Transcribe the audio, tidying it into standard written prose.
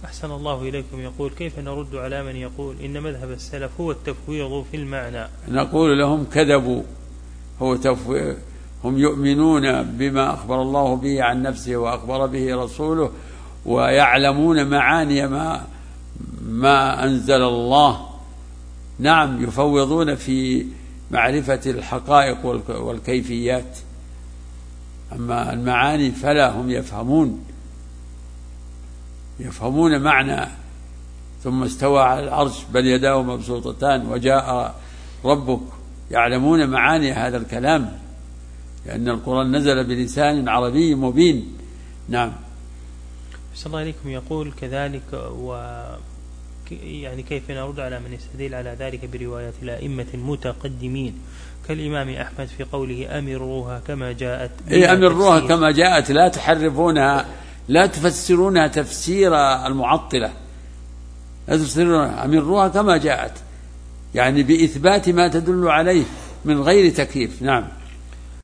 أحسن الله إليكم. يقول: كيف نرد على من يقول إن مذهب السلف هو التفويض في المعنى؟ نقول لهم: كذبوا، هو تفويض. هم يؤمنون بما أخبر الله به عن نفسه وأخبر به رسوله، ويعلمون معاني ما أنزل الله. نعم، يفوضون في معرفة الحقائق والكيفيات، أما المعاني فلا، هم يفهمون معنى ثم استوى على العرش بل يداه مبسوطتان وجاء ربك، يعلمون معاني هذا الكلام، لأن القرآن نزل بلسان عربي مبين. نعم. بسم الله عليكم. يقول كذلك: يعني كيف نرد على من يستدل على ذلك بروايات الأئمة المتقدمين كالإمام أحمد في قوله: أمروها كما جاءت؟ أمروها كما جاءت، لا تحرفونها، لا تفسرونها تفسير المعطلة، لا تفسرونها، أمروها كما جاءت، يعني بإثبات ما تدل عليه من غير تكييف. نعم.